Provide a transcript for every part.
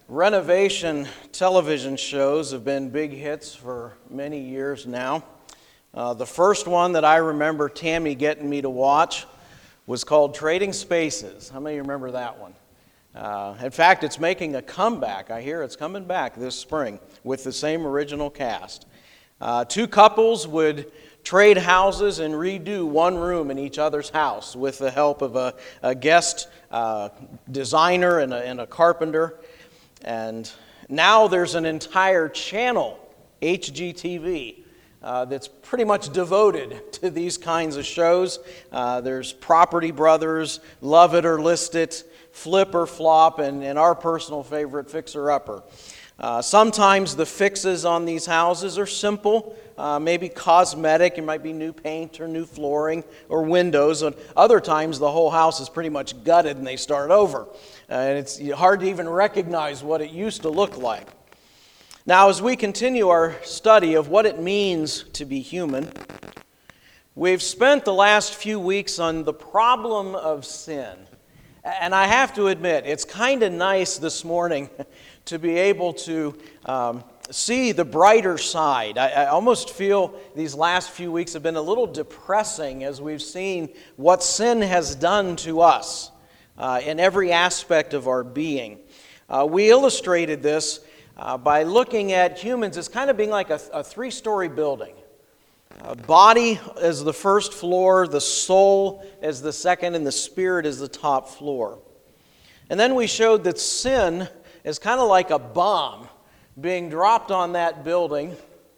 Renovation television shows have been big hits for many years now. The first one that I remember Tammy getting me to watch was called Trading Spaces. How many of you remember that one? In fact, it's making a comeback. I hear it's coming back this spring with the same original cast. Two couples would trade houses and redo one room in each other's house with the help of a guest designer and a carpenter. And now there's an entire channel, HGTV, that's pretty much devoted to these kinds of shows. There's Property Brothers, Love It or List It, Flip or Flop, and our personal favorite, Fixer Upper. Sometimes the fixes on these houses are simple, maybe cosmetic. It might be new paint or new flooring or windows. And other times the whole house is pretty much gutted and they start over. And it's hard to even recognize what it used to look like. Now, as we continue our study of what it means to be human, we've spent the last few weeks on the problem of sin. And I have to admit, it's kind of nice this morning to be able to see the brighter side. I almost feel these last few weeks have been a little depressing as we've seen what sin has done to us in every aspect of our being. We illustrated this by looking at humans as kind of being like a three-story building. Body as the first floor, the soul as the second, and the spirit as the top floor. And then we showed that sin is kind of like a bomb being dropped on that building.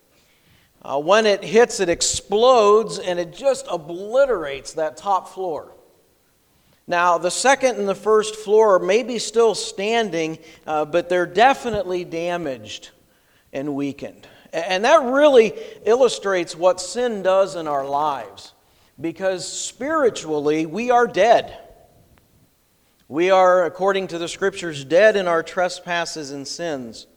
When it hits, it explodes, and it just obliterates that top floor. Now, the second and the first floor may be still standing, but they're definitely damaged and weakened. And that really illustrates what sin does in our lives, because spiritually we are dead. We are, according to the Scriptures, dead in our trespasses and sins.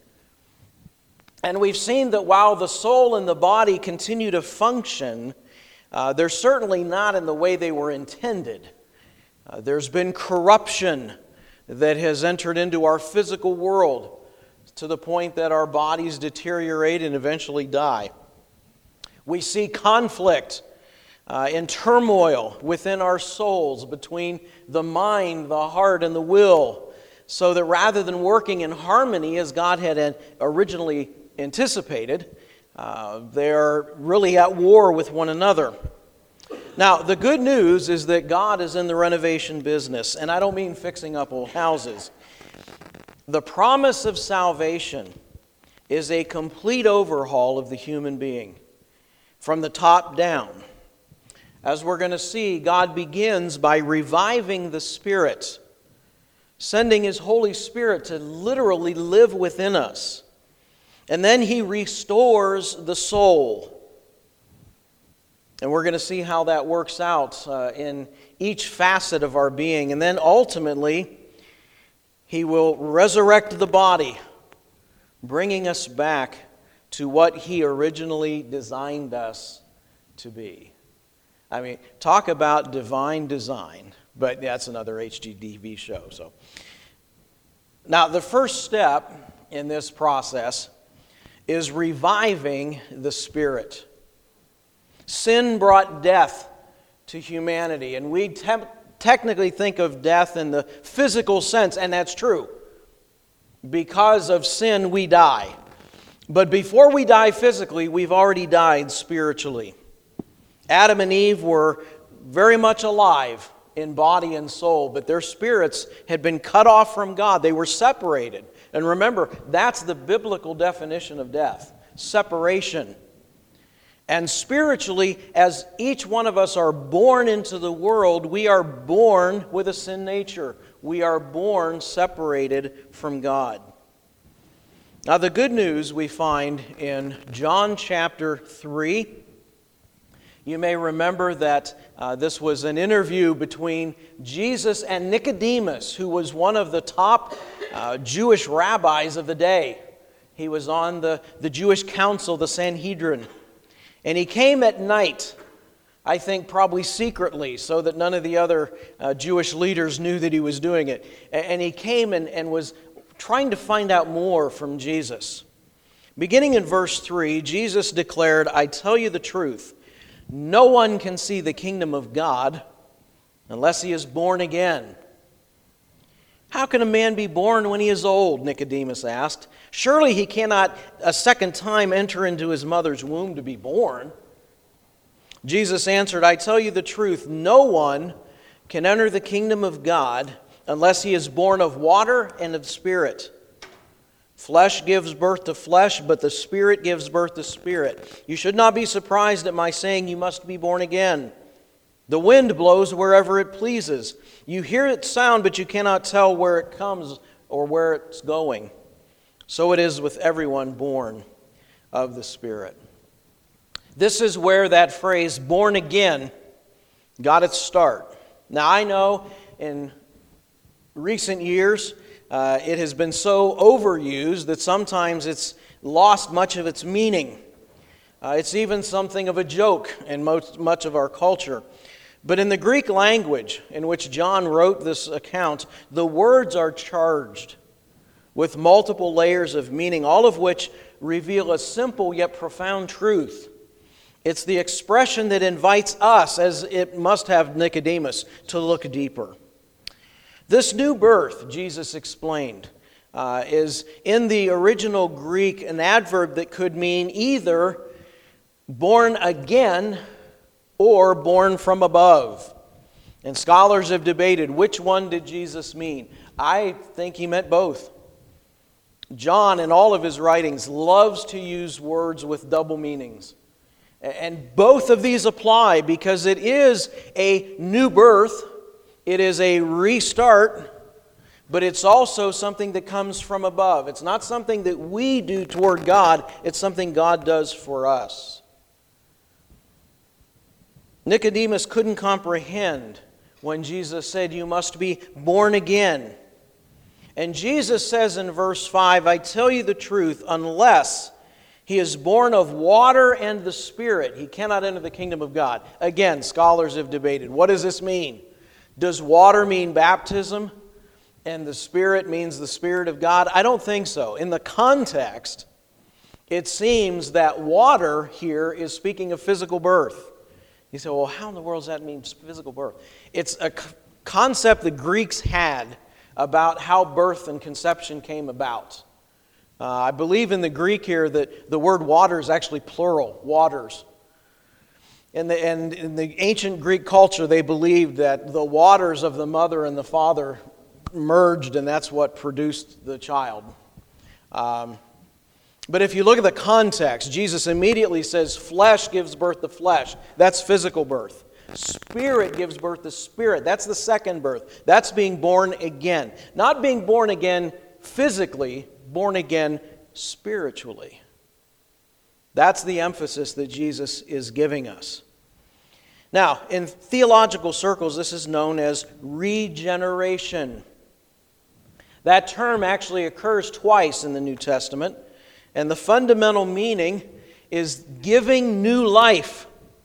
And we've seen that while the soul and the body continue to function, they're certainly not in the way they were intended. There's been corruption that has entered into our physical world to the point that our bodies deteriorate and eventually die. We see conflict and turmoil within our souls between the mind, the heart, and the will, so that rather than working in harmony as God had originally anticipated, they're really at war with one another. Now, the good news is that God is in the renovation business, and I don't mean fixing up old houses. The promise of salvation is a complete overhaul of the human being, from the top down. As we're going to see, God begins by reviving the Spirit, sending His Holy Spirit to literally live within us. And then He restores the soul. And we're going to see how that works out in each facet of our being. And then ultimately, He will resurrect the body, bringing us back to what He originally designed us to be. I mean, talk about divine design, but that's another HGTV show. So, now, the first step in this process is reviving the Spirit. Sin brought death to humanity, and we technically think of death in the physical sense, and that's true. Because of sin, we die. But before we die physically, we've already died spiritually. Adam and Eve were very much alive in body and soul, but their spirits had been cut off from God. They were separated. And remember, that's the biblical definition of death, separation. And spiritually, as each one of us are born into the world, we are born with a sin nature. We are born separated from God. Now, the good news we find in John chapter 3. You may remember that this was an interview between Jesus and Nicodemus, who was one of the top Jewish rabbis of the day. He was on the Jewish council, the Sanhedrin. And he came at night, I think probably secretly, so that none of the other Jewish leaders knew that he was doing it. And he came and was trying to find out more from Jesus. Beginning in verse 3, Jesus declared, "I tell you the truth, no one can see the kingdom of God unless he is born again." "How can a man be born when he is old?" Nicodemus asked. "Surely he cannot a second time enter into his mother's womb to be born." Jesus answered, "I tell you the truth, no one can enter the kingdom of God unless he is born of water and of Spirit. Flesh gives birth to flesh, but the Spirit gives birth to spirit. You should not be surprised at my saying you must be born again. The wind blows wherever it pleases. You hear its sound, but you cannot tell where it comes or where it's going. So it is with everyone born of the Spirit." This is where that phrase, born again, got its start. Now, I know in recent years, it has been so overused that sometimes it's lost much of its meaning. It's even something of a joke in much of our culture. But in the Greek language in which John wrote this account, the words are charged with multiple layers of meaning, all of which reveal a simple yet profound truth. It's the expression that invites us, as it must have Nicodemus, to look deeper. This new birth, Jesus explained, is in the original Greek an adverb that could mean either born again or born from above. And scholars have debated which one did Jesus mean. I think he meant both. John, in all of his writings, loves to use words with double meanings. And both of these apply because it is a new birth, it is a restart, but it's also something that comes from above. It's not something that we do toward God, it's something God does for us. Nicodemus couldn't comprehend when Jesus said, "You must be born again." And Jesus says in verse 5, "I tell you the truth, unless he is born of water and the Spirit, he cannot enter the kingdom of God." Again, scholars have debated. What does this mean? Does water mean baptism and the Spirit means the Spirit of God? I don't think so. In the context, it seems that water here is speaking of physical birth. You say, well, how in the world does that mean physical birth? It's a concept the Greeks had about how birth and conception came about. I believe in the Greek here that the word water is actually plural, waters. And in the ancient Greek culture, they believed that the waters of the mother and the father merged, and that's what produced the child. But if you look at the context, Jesus immediately says flesh gives birth to flesh. That's physical birth. Spirit gives birth to spirit. That's the second birth. That's being born again. Not being born again physically, born again spiritually. That's the emphasis that Jesus is giving us. Now, in theological circles, this is known as regeneration. That term actually occurs twice in the New Testament, and the fundamental meaning is giving new life.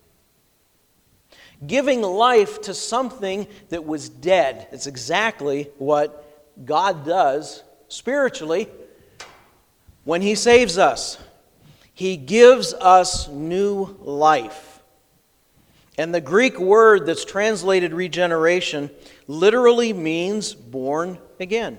Giving life to something that was dead. It's exactly what God does spiritually when He saves us. He gives us new life. And the Greek word that's translated regeneration literally means born again.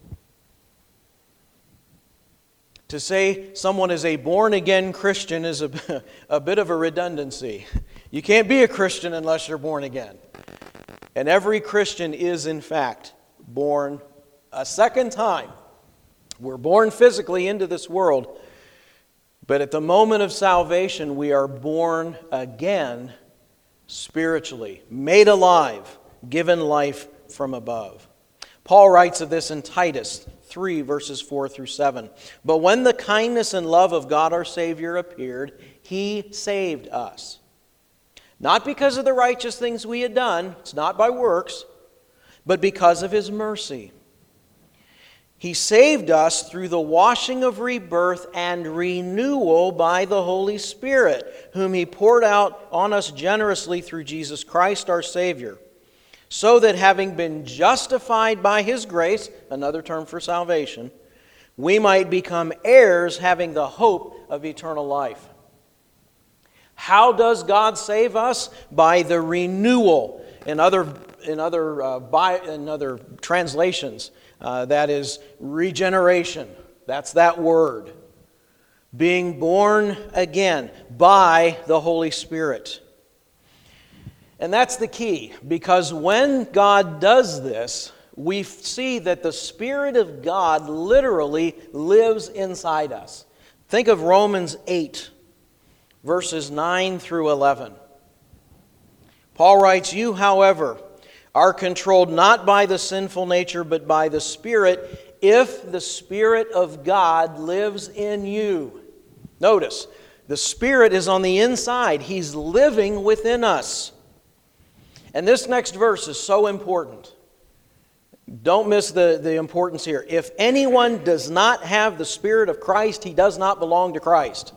To say someone is a born-again Christian is a bit of a redundancy. You can't be a Christian unless you're born again. And every Christian is, in fact, born a second time. We're born physically into this world, but at the moment of salvation, we are born again spiritually, made alive, given life from above. Paul writes of this in Titus 3, verses 4 through 7. "But when the kindness and love of God our Savior appeared, He saved us. Not because of the righteous things we had done, it's not by works, but because of His mercy. He saved us through the washing of rebirth and renewal by the Holy Spirit, whom He poured out on us generously through Jesus Christ our Savior, so that having been justified by His grace," another term for salvation, we might become heirs having the hope of eternal life. How does God save us? By the renewal. In other translations, that is regeneration. That's that word. Being born again by the Holy Spirit. And that's the key, because when God does this, we see that the Spirit of God literally lives inside us. Think of Romans 8, verses 9 through 11. Paul writes, "You, however, are controlled not by the sinful nature, but by the Spirit, if the Spirit of God lives in you." Notice, the Spirit is on the inside. He's living within us. And this next verse is so important. Don't miss the importance here. If anyone does not have the Spirit of Christ, he does not belong to Christ.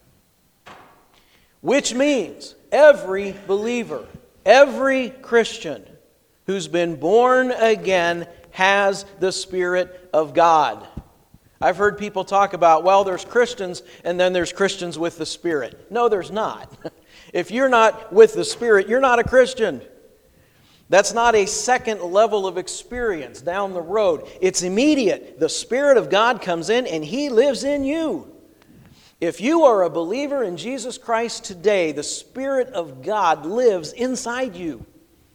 Which means every believer, every Christian who's been born again has the Spirit of God. I've heard people talk about, well, there's Christians and then there's Christians with the Spirit. No, there's not. If you're not with the Spirit, you're not a Christian. That's not a second level of experience down the road. It's immediate. The Spirit of God comes in and He lives in you. If you are a believer in Jesus Christ today, the Spirit of God lives inside you.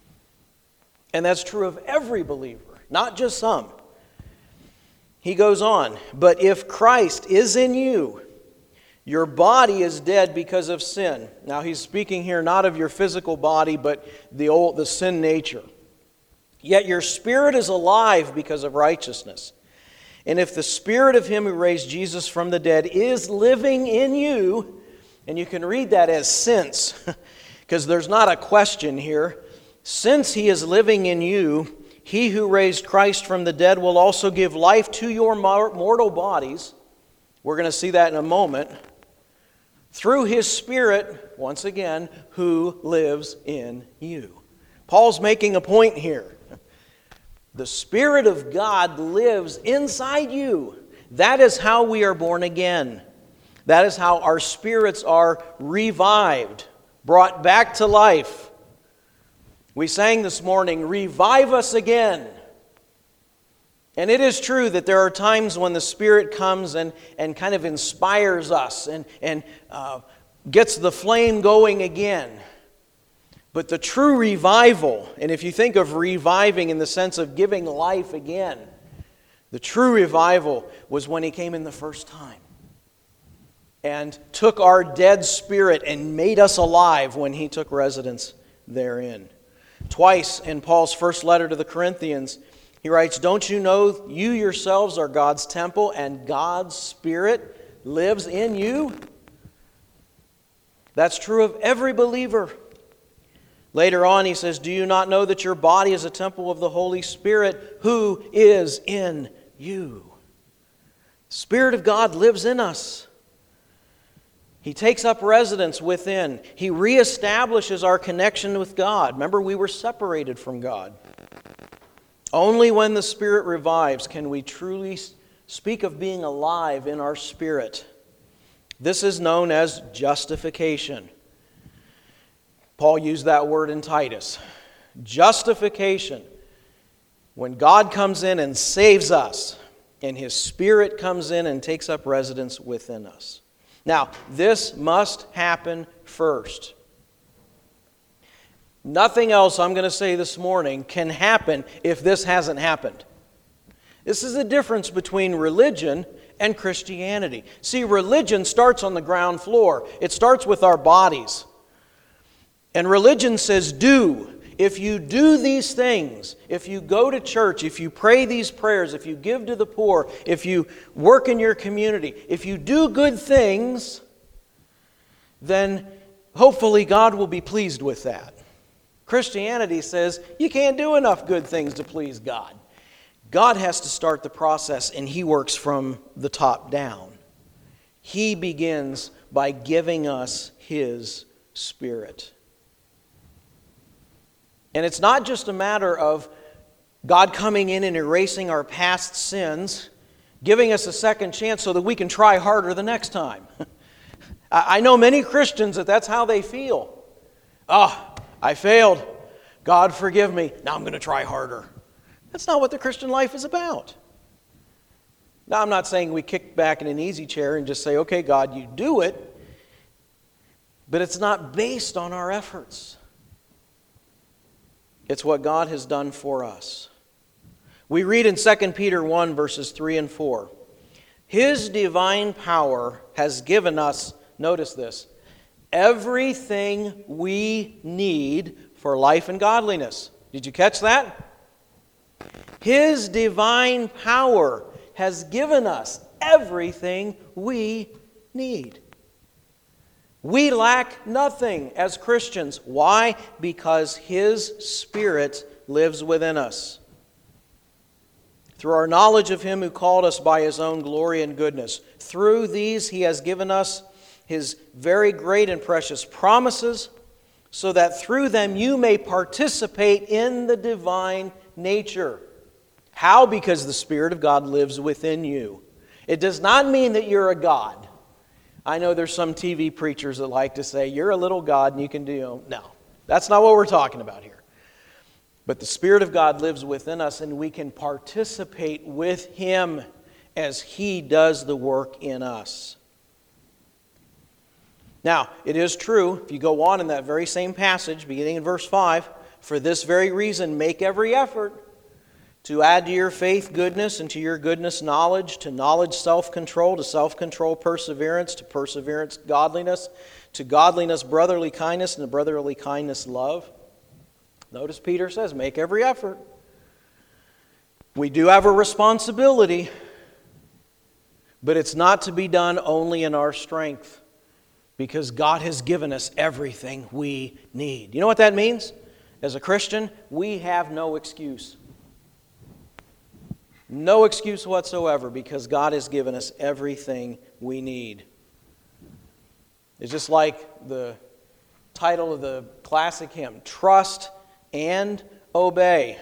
And that's true of every believer, not just some. He goes on, "But if Christ is in you, your body is dead because of sin." Now he's speaking here not of your physical body, but the sin nature. "Yet your spirit is alive because of righteousness. And if the Spirit of Him who raised Jesus from the dead is living in you," and you can read that as since, because there's not a question here. "Since He is living in you, He who raised Christ from the dead will also give life to your mortal bodies." We're going to see that in a moment. "Through His Spirit," once again, "who lives in you." Paul's making a point here. The Spirit of God lives inside you. That is how we are born again. That is how our spirits are revived, brought back to life. We sang this morning, "Revive us again." And it is true that there are times when the Spirit comes and kind of inspires us and gets the flame going again. But the true revival, and if you think of reviving in the sense of giving life again, the true revival was when He came in the first time and took our dead spirit and made us alive when He took residence therein. Twice in Paul's first letter to the Corinthians, he writes, "Don't you know you yourselves are God's temple and God's Spirit lives in you?" That's true of every believer. Later on he says, "Do you not know that your body is a temple of the Holy Spirit who is in you?" The Spirit of God lives in us. He takes up residence within. He reestablishes our connection with God. Remember, we were separated from God. Only when the Spirit revives can we truly speak of being alive in our spirit. This is known as justification. Paul used that word in Titus. Justification. When God comes in and saves us, and His Spirit comes in and takes up residence within us. Now, this must happen first. Nothing else I'm going to say this morning can happen if this hasn't happened. This is the difference between religion and Christianity. See, religion starts on the ground floor. It starts with our bodies. And religion says, do. If you do these things, if you go to church, if you pray these prayers, if you give to the poor, if you work in your community, if you do good things, then hopefully God will be pleased with that. Christianity says you can't do enough good things to please God. God has to start the process, and He works from the top down. He begins by giving us His Spirit. And it's not just a matter of God coming in and erasing our past sins. giving us a second chance so that we can try harder the next time. I know many Christians that's how they feel. I failed. God forgive me. Now I'm going to try harder. That's not what the Christian life is about. Now, I'm not saying we kick back in an easy chair and just say, okay, God, you do it. But it's not based on our efforts. It's what God has done for us. We read in 2 Peter 1, verses 3 and 4. His divine power has given us, notice this, everything we need for life and godliness. Did you catch that? His divine power has given us everything we need. We lack nothing as Christians. Why? Because His Spirit lives within us. Through our knowledge of Him who called us by His own glory and goodness. Through these He has given us His very great and precious promises, so that through them you may participate in the divine nature. How? Because the Spirit of God lives within you. It does not mean that you're a God. I know there's some TV preachers that like to say, you're a little God and you can do... No, that's not what we're talking about here. But the Spirit of God lives within us and we can participate with Him as He does the work in us. Now, it is true, if you go on in that very same passage, beginning in verse 5, for this very reason, make every effort to add to your faith goodness, and to your goodness knowledge, to knowledge self-control, to self-control perseverance, to perseverance godliness, to godliness brotherly kindness, and to brotherly kindness love. Notice Peter says, make every effort. We do have a responsibility, but it's not to be done only in our strength, because God has given us everything we need. You know what that means? As a Christian, we have no excuse. No excuse whatsoever, because God has given us everything we need. It's just like the title of the classic hymn, Trust and Obey.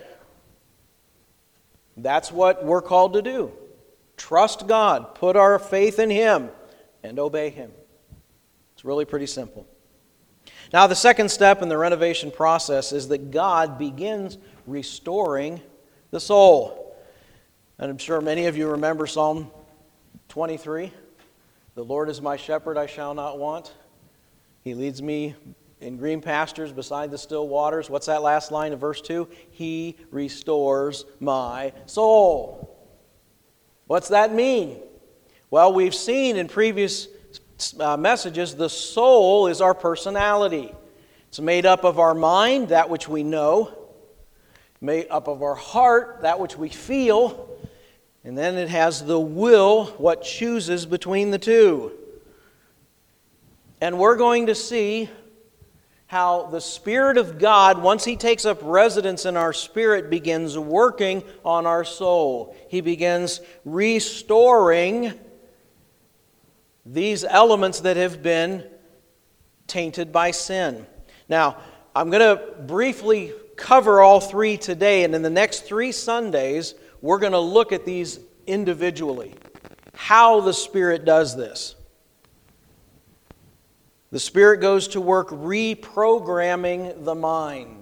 That's what we're called to do. Trust God, put our faith in Him, and obey Him. It's really pretty simple. Now, the second step in the renovation process is that God begins restoring the soul. And I'm sure many of you remember Psalm 23. The Lord is my shepherd, I shall not want. He leads me in green pastures beside the still waters. What's that last line of verse 2? He restores my soul. What's that mean? Well, we've seen in previous messages, the soul is our personality. It's made up of our mind, that which we know, made up of our heart, that which we feel, and then it has the will, what chooses between the two. And we're going to see how the Spirit of God, once He takes up residence in our spirit, begins working on our soul. He begins restoring these elements that have been tainted by sin. Now, I'm going to briefly cover all three today, and in the next 3 Sundays, we're going to look at these individually. How the Spirit does this. The Spirit goes to work reprogramming the mind.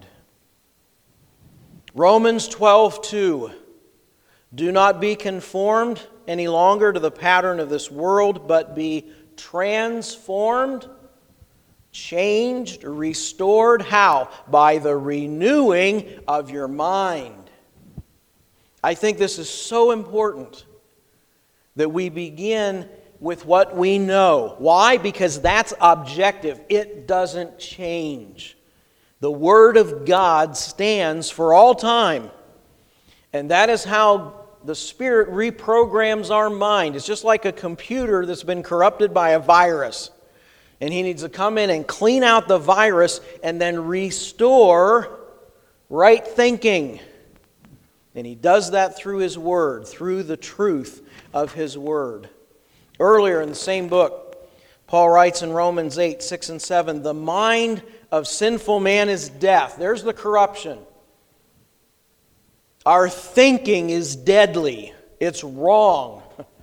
Romans 12:2. Do not be conformed any longer to the pattern of this world, but be transformed, changed, restored. How? By the renewing of your mind. I think this is so important that we begin with what we know. Why? Because that's objective. It doesn't change. The Word of God stands for all time. And that is how the Spirit reprograms our mind. It's just like a computer that's been corrupted by a virus. And He needs to come in and clean out the virus and then restore right thinking. And He does that through His Word, through the truth of His Word. Earlier in the same book, Paul writes in Romans 8:6 and 7, the mind of sinful man is death. There's the corruption. Our thinking is deadly. It's wrong.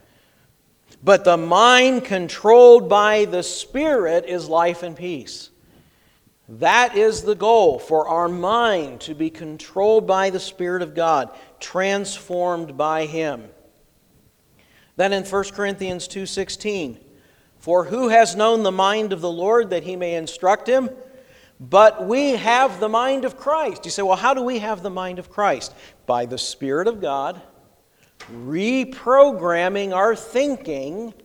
But the mind controlled by the Spirit is life and peace. That is the goal, for our mind to be controlled by the Spirit of God, transformed by Him. Then in 1 Corinthians 2:16, for who has known the mind of the Lord that He may instruct him? But we have the mind of Christ. You say, well, how do we have the mind of Christ? By the Spirit of God, reprogramming our thinking,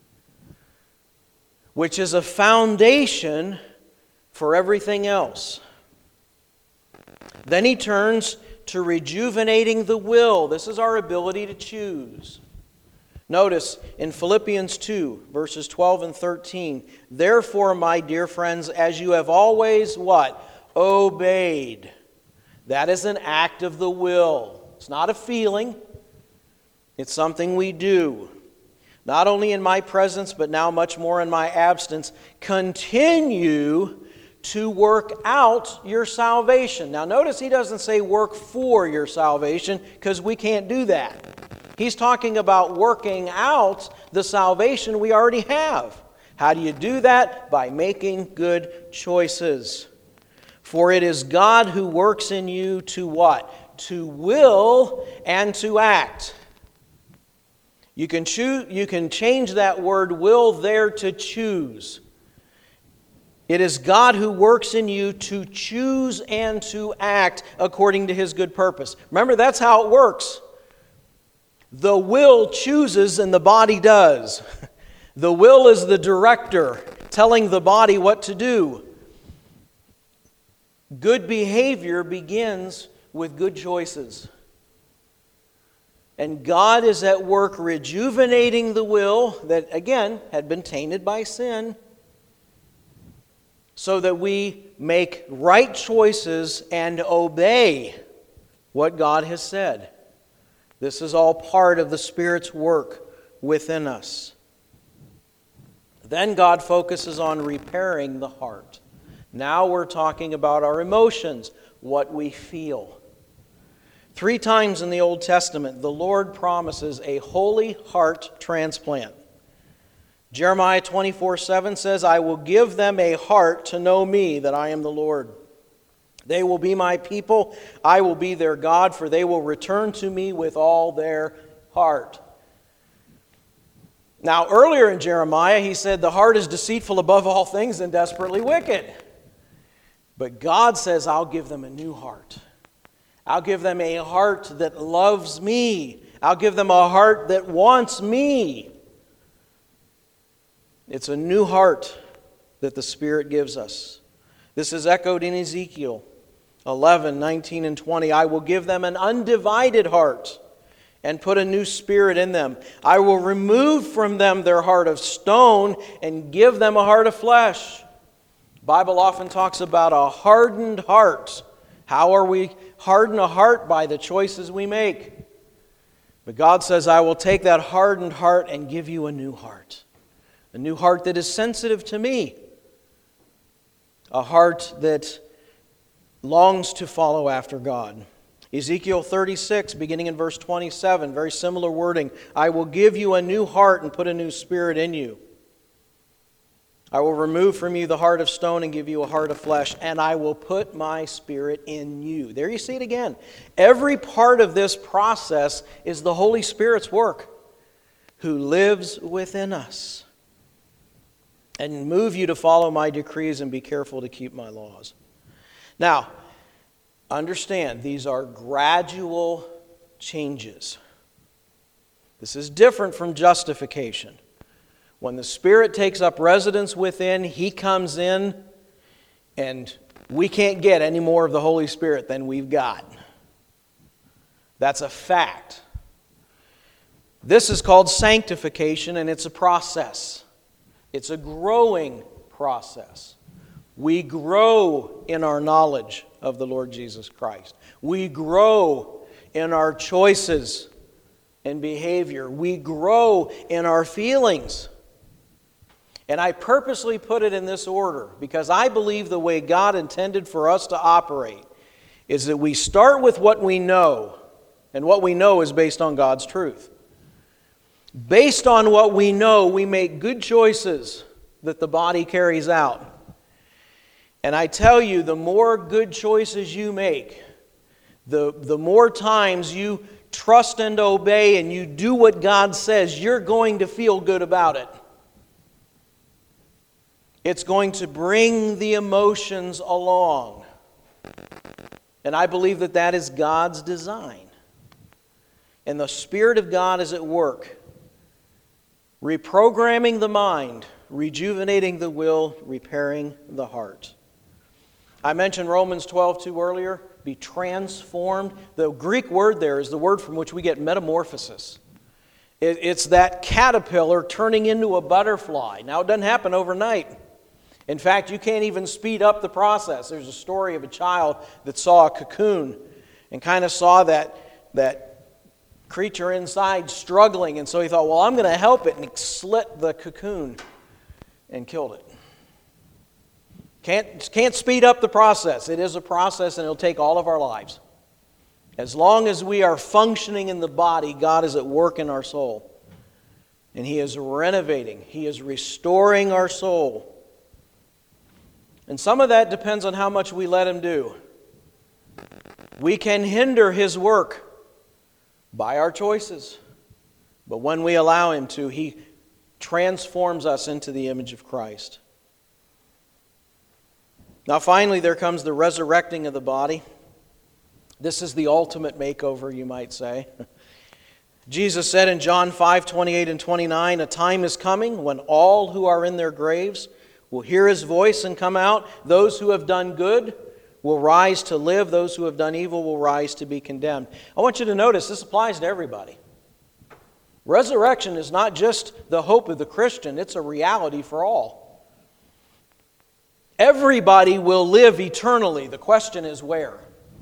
which is a foundation for everything else. Then he turns to rejuvenating the will. This is our ability to choose. Notice in Philippians 2, verses 12 and 13, therefore, my dear friends, as you have always what? Obeyed. That is an act of the will. It's not a feeling. It's something we do. Not only in my presence, but now much more in my absence. Continue to work out your salvation. Now notice he doesn't say work for your salvation, because we can't do that. He's talking about working out the salvation we already have. How do you do that? By making good choices. For it is God who works in you to what? To will and to act. You can change that word will there to choose. It is God who works in you to choose and to act according to His good purpose. Remember, that's how it works. The will chooses and the body does. The will is the director telling the body what to do. Good behavior begins with good choices. And God is at work rejuvenating the will that, again, had been tainted by sin, so that we make right choices and obey what God has said. This is all part of the Spirit's work within us. Then God focuses on repairing the heart. Now we're talking about our emotions, what we feel. 3 times in the Old Testament, the Lord promises a holy heart transplant. Jeremiah 24:7 says, I will give them a heart to know me, that I am the Lord. They will be my people, I will be their God, for they will return to me with all their heart. Now, earlier in Jeremiah, he said, the heart is deceitful above all things and desperately wicked. But God says, I'll give them a new heart. I'll give them a heart that loves me. I'll give them a heart that wants me. It's a new heart that the Spirit gives us. This is echoed in Ezekiel 11:19 and 20. I will give them an undivided heart and put a new spirit in them. I will remove from them their heart of stone and give them a heart of flesh. The Bible often talks about a hardened heart. How are we harden a heart? By the choices we make. But God says, I will take that hardened heart and give you a new heart. A new heart that is sensitive to me. A heart that longs to follow after God. Ezekiel 36, beginning in verse 27, very similar wording. I will give you a new heart and put a new spirit in you. I will remove from you the heart of stone and give you a heart of flesh, and I will put my spirit in you. There you see it again. Every part of this process is the Holy Spirit's work, who lives within us, and move you to follow my decrees and be careful to keep my laws. Now, understand, these are gradual changes. This is different from justification. When the Spirit takes up residence within, He comes in, and we can't get any more of the Holy Spirit than we've got. That's a fact. This is called sanctification, and it's a process. It's a growing process. We grow in our knowledge of the Lord Jesus Christ. We grow in our choices and behavior. We grow in our feelings. And I purposely put it in this order because I believe the way God intended for us to operate is that we start with what we know, and what we know is based on God's truth. Based on what we know, we make good choices that the body carries out. And I tell you, the more good choices you make, the more times you trust and obey and you do what God says, you're going to feel good about it. It's going to bring the emotions along. And I believe that that is God's design. And the Spirit of God is at work, reprogramming the mind, rejuvenating the will, repairing the heart. I mentioned Romans 12:2 earlier, be transformed. The Greek word there is the word from which we get metamorphosis. It's that caterpillar turning into a butterfly. Now, it doesn't happen overnight. In fact, you can't even speed up the process. There's a story of a child that saw a cocoon and kind of saw that creature inside struggling, and so he thought, well, I'm going to help it, and he slit the cocoon and killed it. Can't speed up the process. It is a process, and it'll take all of our lives. As long as we are functioning in the body, God is at work in our soul. And He is renovating. He is restoring our soul. And some of that depends on how much we let Him do. We can hinder His work by our choices. But when we allow Him to, He transforms us into the image of Christ. Now finally, there comes the resurrecting of the body. This is the ultimate makeover, you might say. Jesus said in John 5:28 and 29, "A time is coming when all who are in their graves will hear His voice and come out. Those who have done good will rise to live. Those who have done evil will rise to be condemned." I want you to notice this applies to everybody. Resurrection is not just the hope of the Christian, it's a reality for all. Everybody will live eternally. The question is where?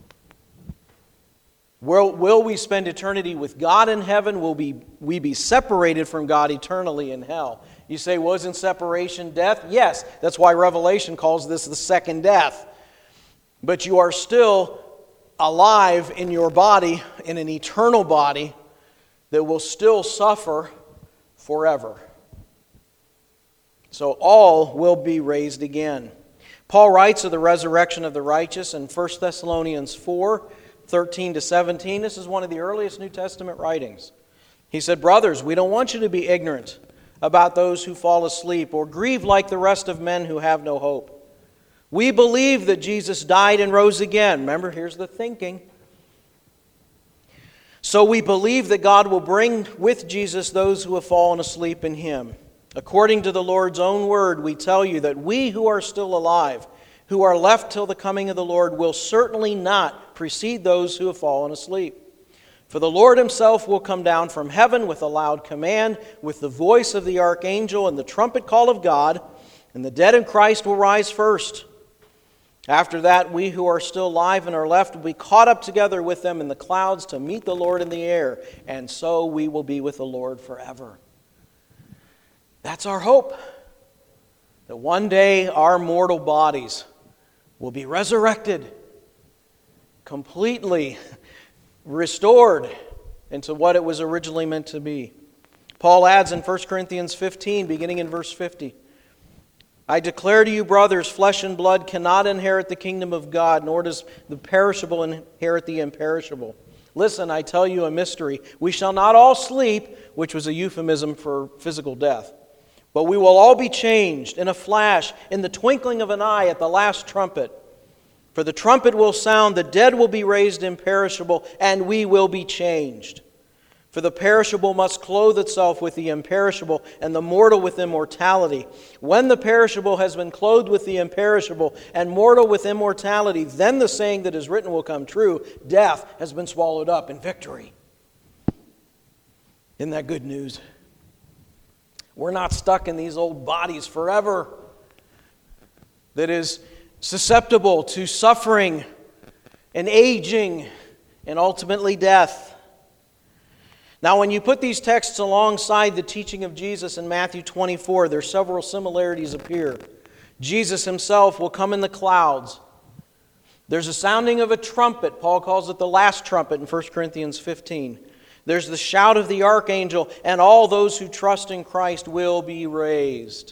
Will we spend eternity with God in heaven? Will we be separated from God eternally in hell? You say, wasn't separation death? Yes, that's why Revelation calls this the second death. But you are still alive in your body, in an eternal body that will still suffer forever. So all will be raised again. Paul writes of the resurrection of the righteous in 1 Thessalonians 4:13-17. This is one of the earliest New Testament writings. He said, "Brothers, we don't want you to be ignorant about those who fall asleep or grieve like the rest of men who have no hope. We believe that Jesus died and rose again." Remember, here's the thinking. "So we believe that God will bring with Jesus those who have fallen asleep in Him. According to the Lord's own word, we tell you that we who are still alive, who are left till the coming of the Lord, will certainly not precede those who have fallen asleep. For the Lord Himself will come down from heaven with a loud command, with the voice of the archangel and the trumpet call of God, and the dead in Christ will rise first. After that, we who are still alive and are left will be caught up together with them in the clouds to meet the Lord in the air, and so we will be with the Lord forever." That's our hope, that one day our mortal bodies will be resurrected, completely restored into what it was originally meant to be. Paul adds in 1 Corinthians 15, beginning in verse 50, "I declare to you, brothers, flesh and blood cannot inherit the kingdom of God, nor does the perishable inherit the imperishable. Listen, I tell you a mystery. We shall not all sleep," which was a euphemism for physical death, "but we will all be changed in a flash, in the twinkling of an eye, at the last trumpet. For the trumpet will sound, the dead will be raised imperishable, and we will be changed. For the perishable must clothe itself with the imperishable, and the mortal with immortality. When the perishable has been clothed with the imperishable, and mortal with immortality, then the saying that is written will come true, death has been swallowed up in victory." Isn't that good news? We're not stuck in these old bodies forever that is susceptible to suffering and aging and ultimately death. Now, when you put these texts alongside the teaching of Jesus in Matthew 24, there several similarities appear. Jesus Himself will come in the clouds. There's a sounding of a trumpet. Paul calls it the last trumpet in 1 Corinthians 15. There's the shout of the archangel, and all those who trust in Christ will be raised.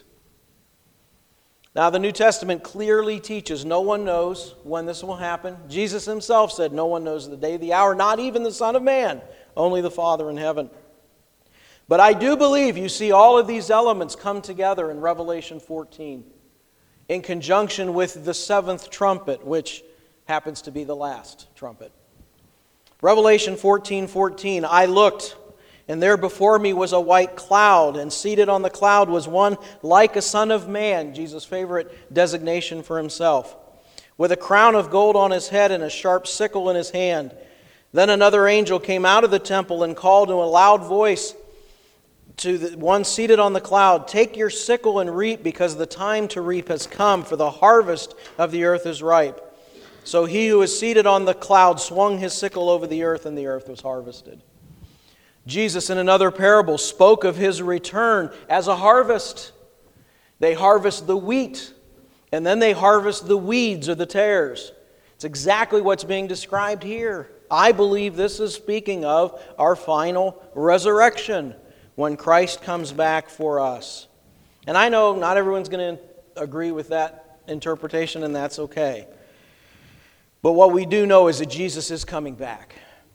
Now, the New Testament clearly teaches no one knows when this will happen. Jesus himself said, no one knows the day, the hour, not even the Son of Man, only the Father in heaven. But I do believe you see all of these elements come together in Revelation 14 in conjunction with the seventh trumpet, which happens to be the last trumpet. Revelation 14:14, I looked, and there before me was a white cloud, and seated on the cloud was one like a son of man, Jesus' favorite designation for himself, with a crown of gold on his head and a sharp sickle in his hand. Then another angel came out of the temple and called in a loud voice to the one seated on the cloud, take your sickle and reap, because the time to reap has come, for the harvest of the earth is ripe. So he who was seated on the cloud swung his sickle over the earth, and the earth was harvested. Jesus, in another parable, spoke of his return as a harvest. They harvest the wheat, and then they harvest the weeds or the tares. It's exactly what's being described here. I believe this is speaking of our final resurrection, when Christ comes back for us. And I know not everyone's going to agree with that interpretation, and that's okay. But what we do know is that Jesus is coming back.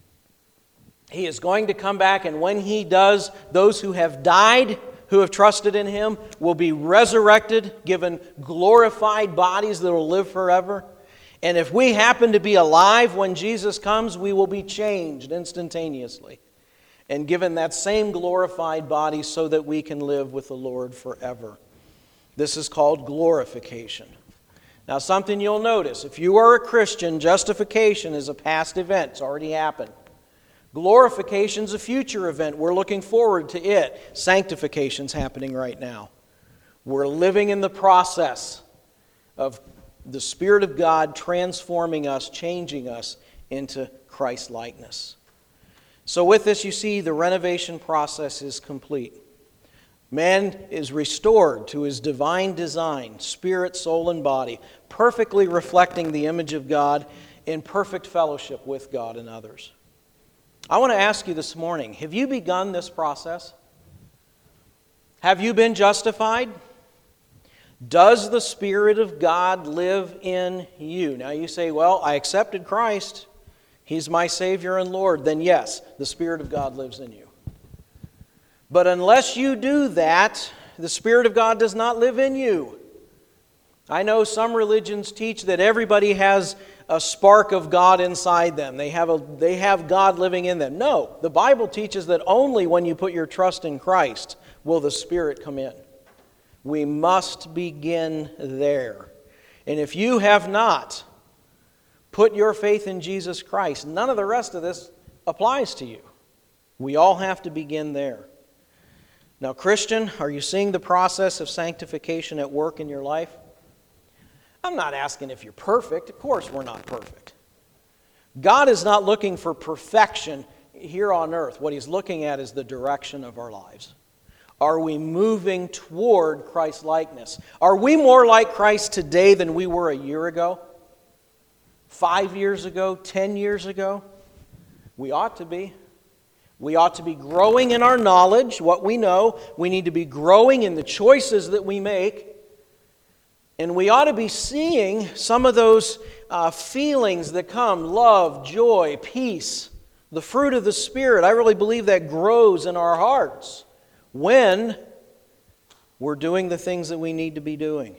He is going to come back, and when He does, those who have died, who have trusted in Him, will be resurrected, given glorified bodies that will live forever. And if we happen to be alive when Jesus comes, we will be changed instantaneously and given that same glorified body so that we can live with the Lord forever. This is called glorification. Now, something you'll notice, if you are a Christian, justification is a past event. It's already happened. Glorification is a future event. We're looking forward to it. Sanctification's happening right now. We're living in the process of the Spirit of God transforming us, changing us into Christ-likeness. So with this, you see, the renovation process is complete. Man is restored to his divine design, spirit, soul, and body, perfectly reflecting the image of God in perfect fellowship with God and others. I want to ask you this morning, have you begun this process? Have you been justified? Does the Spirit of God live in you? Now you say, well, I accepted Christ. He's my Savior and Lord. Then yes, the Spirit of God lives in you. But unless you do that, the Spirit of God does not live in you. I know some religions teach that everybody has a spark of God inside them. They have God living in them. No, the Bible teaches that only when you put your trust in Christ will the Spirit come in. We must begin there. And if you have not put your faith in Jesus Christ, none of the rest of this applies to you. We all have to begin there. Now, Christian, are you seeing the process of sanctification at work in your life? I'm not asking if you're perfect. Of course we're not perfect. God is not looking for perfection here on earth. What He's looking at is the direction of our lives. Are we moving toward Christ-likeness? Are we more like Christ today than we were a year ago? 5 years ago? 10 years ago? We ought to be. We ought to be growing in our knowledge, what we know. We need to be growing in the choices that we make. And we ought to be seeing some of those feelings that come, love, joy, peace, the fruit of the Spirit. I really believe that grows in our hearts when we're doing the things that we need to be doing.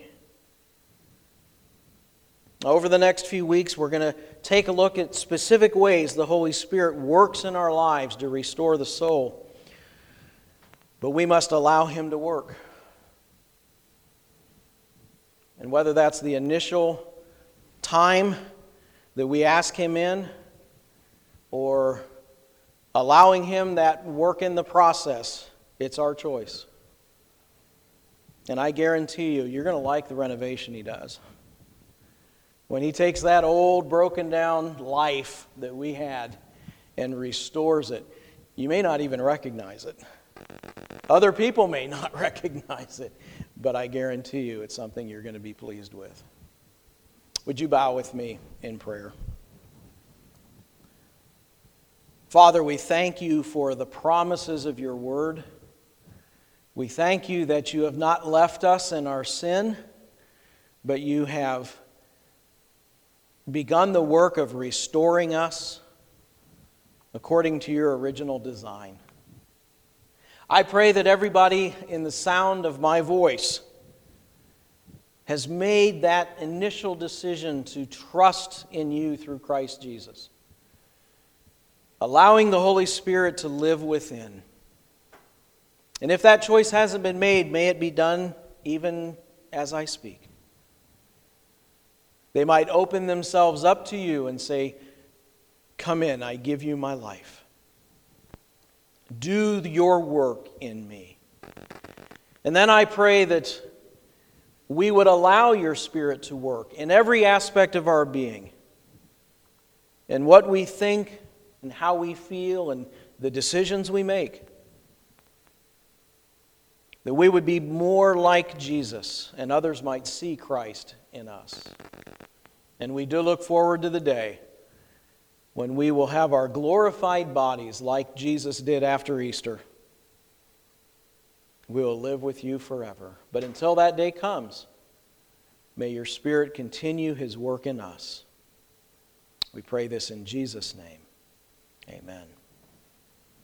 Over the next few weeks, we're going to take a look at specific ways the Holy Spirit works in our lives to restore the soul. But we must allow Him to work. And whether that's the initial time that we ask Him in, or allowing Him that work in the process, it's our choice. And I guarantee you, you're going to like the renovation He does. When He takes that old, broken down life that we had and restores it, you may not even recognize it. Other people may not recognize it, but I guarantee you it's something you're going to be pleased with. Would you bow with me in prayer? Father, we thank you for the promises of your word. We thank you that you have not left us in our sin, but you have begun the work of restoring us according to your original design. I pray that everybody in the sound of my voice has made that initial decision to trust in you through Christ Jesus, allowing the Holy Spirit to live within. And if that choice hasn't been made, may it be done even as I speak. They might open themselves up to you and say, "Come in, I give you my life. Do your work in me." And then I pray that we would allow your Spirit to work in every aspect of our being, in what we think and how we feel and the decisions we make. That we would be more like Jesus and others might see Christ in us. And we do look forward to the day when we will have our glorified bodies like Jesus did after Easter. We will live with you forever. But until that day comes, may your Spirit continue his work in us. We pray this in Jesus' name. Amen.